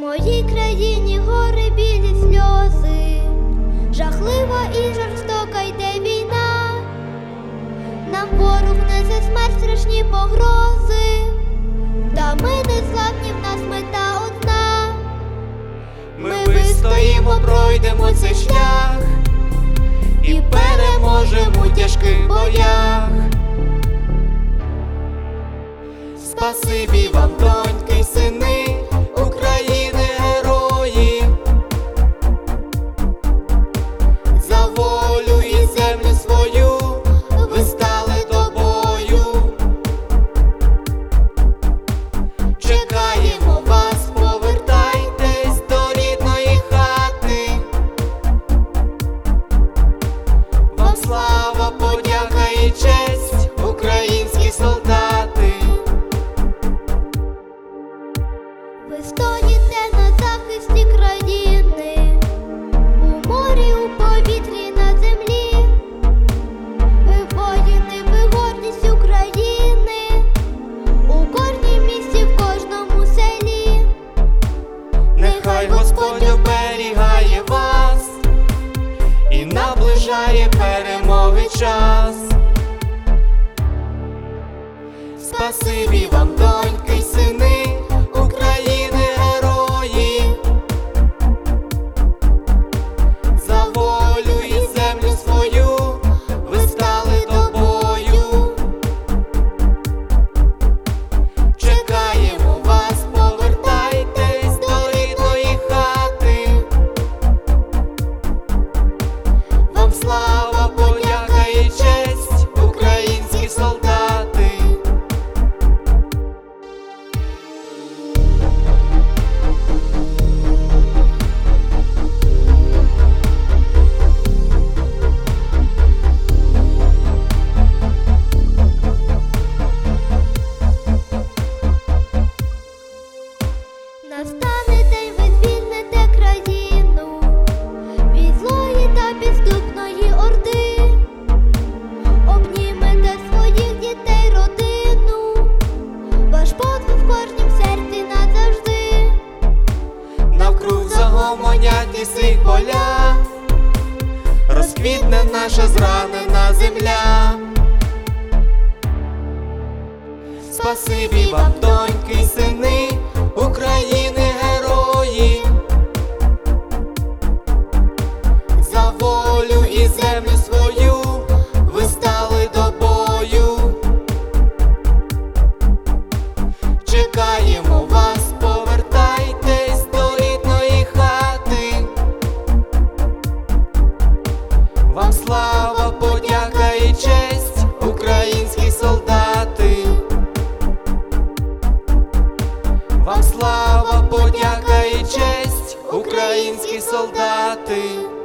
моїй країні гори білі сльози, жахлива і жорстока йде війна, нам ворог несе смерть, страшні погрози, та ми не славні, в нас мета одна. Ми вистоїмо, пройдемо цей шлях і переможемо у тяжких боях. Спасибі вам, доньки й сини України, герої, за волю і землю свою ви стали до бою. Чекаємо вас, повертайтесь до рідної хати. Вам слава, подяка і честь, українські солдати. Ви стоїте на захисті країни, у морі, у повітрі, на землі. Ви воїни, ви гордість України, у кожній місті, в кожному селі. Нехай Господь оберігає вас і наближає перемоги час. Спасибі вам, доньки й сини України, герої, за волю і землю свою ви стали до бою. Чекаємо вас, повертайтесь до рідної хати. Вам слава, подяка і честь, українські солдати. Настане день, ви звільните країну від злої та підступної орди, обнімете своїх дітей, родину, ваш подвиг в кожнім серці назавжди. Навкруг загомонять ліси й поля, розквітне наша зранена земля. Спасибі вам, доньки й сини України, герої, за волю і землю свою ви стали до бою. Чекаємо вас, повертайтесь до рідної хати. Вам слава, подяка і честь, українські солдати. Вам слава, подяка і честь, українські солдати.